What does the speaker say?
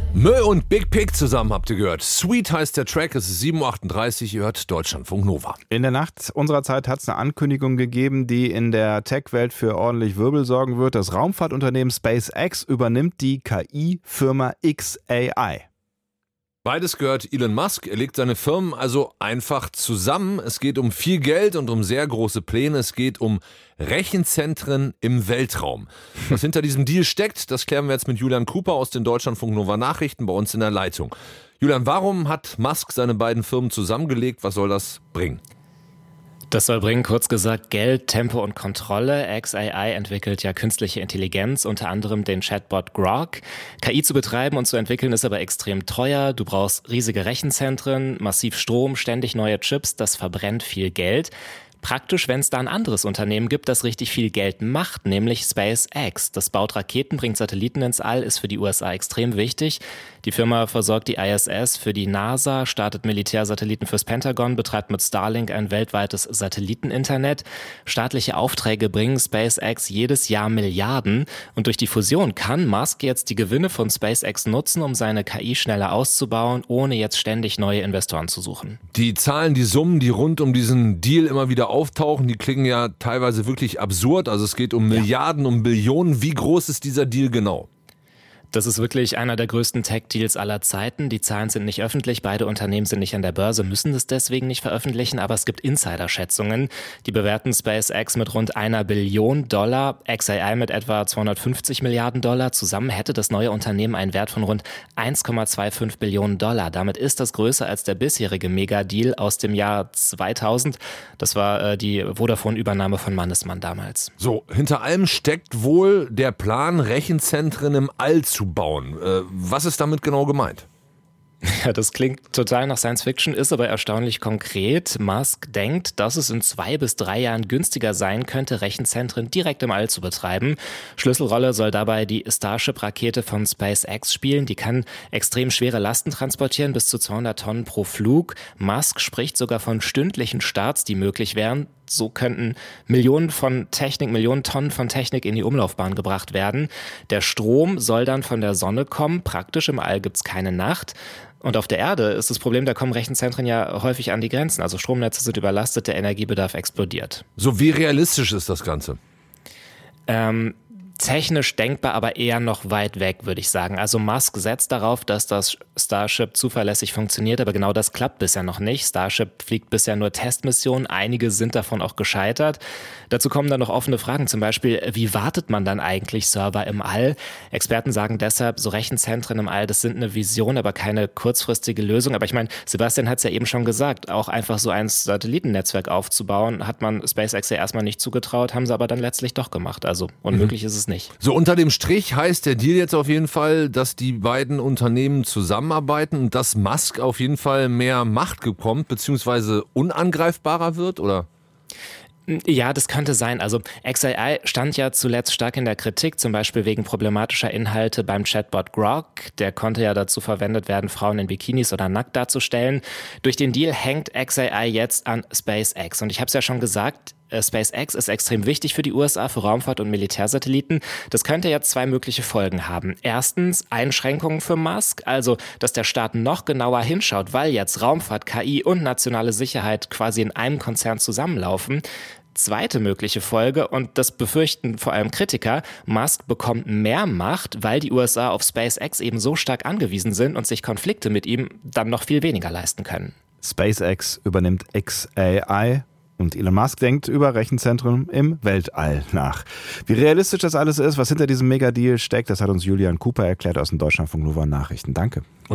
Mö und Big Pig zusammen habt ihr gehört. Sweet heißt der Track, es ist 7.38 Uhr, ihr hört Deutschlandfunk Nova. In der Nacht unserer Zeit hat es eine Ankündigung gegeben, die in der Tech-Welt für ordentlich Wirbel sorgen wird. Das Raumfahrtunternehmen SpaceX übernimmt die KI-Firma xAI. Beides gehört Elon Musk, er legt seine Firmen also einfach zusammen. Es geht um viel Geld und um sehr große Pläne. Es geht um Rechenzentren im Weltraum. Was hinter diesem Deal steckt, das klären wir jetzt mit Julian Cooper aus den Deutschlandfunk Nova Nachrichten bei uns in der Leitung. Julian, warum hat Musk seine beiden Firmen zusammengelegt? Was soll das bringen? Das soll bringen, kurz gesagt, Geld, Tempo und Kontrolle. xAI entwickelt ja künstliche Intelligenz, unter anderem den Chatbot Grok. KI zu betreiben und zu entwickeln ist aber extrem teuer. Du brauchst riesige Rechenzentren, massiv Strom, ständig neue Chips. Das verbrennt viel Geld. Praktisch, wenn es da ein anderes Unternehmen gibt, das richtig viel Geld macht, nämlich SpaceX. Das baut Raketen, bringt Satelliten ins All, ist für die USA extrem wichtig. Die Firma versorgt die ISS für die NASA, startet Militärsatelliten fürs Pentagon, betreibt mit Starlink ein weltweites Satelliteninternet. Staatliche Aufträge bringen SpaceX jedes Jahr Milliarden. Und durch die Fusion kann Musk jetzt die Gewinne von SpaceX nutzen, um seine KI schneller auszubauen, ohne jetzt ständig neue Investoren zu suchen. Die Zahlen, die Summen, die rund um diesen Deal immer wieder auftauchen, die klingen ja teilweise wirklich absurd. Also es geht um Milliarden, um Billionen. Wie groß ist dieser Deal genau? Das ist wirklich einer der größten Tech-Deals aller Zeiten. Die Zahlen sind nicht öffentlich, beide Unternehmen sind nicht an der Börse, müssen es deswegen nicht veröffentlichen, aber es gibt Insider-Schätzungen. Die bewerten SpaceX mit rund $1 Billion, xAI mit etwa $250 Milliarden. Zusammen hätte das neue Unternehmen einen Wert von rund $1,25 Billionen. Damit ist das größer als der bisherige Megadeal aus dem Jahr 2000. Das war die Vodafone-Übernahme von Mannesmann damals. So, hinter allem steckt wohl der Plan, Rechenzentren im All zu bauen. Was ist damit genau gemeint? Ja, das klingt total nach Science Fiction, ist aber erstaunlich konkret. Musk denkt, dass es in 2 bis 3 Jahren günstiger sein könnte, Rechenzentren direkt im All zu betreiben. Schlüsselrolle soll dabei die Starship-Rakete von SpaceX spielen. Die kann extrem schwere Lasten transportieren, bis zu 200 Tonnen pro Flug. Musk spricht sogar von stündlichen Starts, die möglich wären. So könnten Millionen Tonnen von Technik in die Umlaufbahn gebracht werden. Der Strom soll dann von der Sonne kommen. Praktisch im All gibt's keine Nacht. Und auf der Erde ist das Problem, da kommen Rechenzentren ja häufig an die Grenzen. Also Stromnetze sind überlastet, der Energiebedarf explodiert. So, wie realistisch ist das Ganze? Technisch denkbar, aber eher noch weit weg, würde ich sagen. Also Musk setzt darauf, dass das Starship zuverlässig funktioniert, aber genau das klappt bisher noch nicht. Starship fliegt bisher nur Testmissionen, einige sind davon auch gescheitert. Dazu kommen dann noch offene Fragen, zum Beispiel, wie wartet man dann eigentlich Server im All? Experten sagen deshalb, so Rechenzentren im All, das sind eine Vision, aber keine kurzfristige Lösung. Aber ich meine, Sebastian hat es ja eben schon gesagt, auch einfach so ein Satellitennetzwerk aufzubauen, hat man SpaceX ja erstmal nicht zugetraut, haben sie aber dann letztlich doch gemacht. Also unmöglich ist es nicht. So, unter dem Strich heißt der Deal jetzt auf jeden Fall, dass die beiden Unternehmen zusammenarbeiten und dass Musk auf jeden Fall mehr Macht bekommt, beziehungsweise unangreifbarer wird, oder? Ja, das könnte sein. Also xAI stand ja zuletzt stark in der Kritik, zum Beispiel wegen problematischer Inhalte beim Chatbot Grok. Der konnte ja dazu verwendet werden, Frauen in Bikinis oder nackt darzustellen. Durch den Deal hängt xAI jetzt an SpaceX. Und ich habe es ja schon gesagt, SpaceX ist extrem wichtig für die USA, für Raumfahrt und Militärsatelliten. Das könnte jetzt 2 mögliche Folgen haben. Erstens Einschränkungen für Musk, also dass der Staat noch genauer hinschaut, weil jetzt Raumfahrt, KI und nationale Sicherheit quasi in einem Konzern zusammenlaufen. Zweite mögliche Folge, und das befürchten vor allem Kritiker, Musk bekommt mehr Macht, weil die USA auf SpaceX eben so stark angewiesen sind und sich Konflikte mit ihm dann noch viel weniger leisten können. SpaceX übernimmt xAI. Und Elon Musk denkt über Rechenzentren im Weltall nach. Wie realistisch das alles ist, was hinter diesem Megadeal steckt, das hat uns Julian Cooper erklärt aus den Deutschlandfunk Nova Nachrichten. Danke.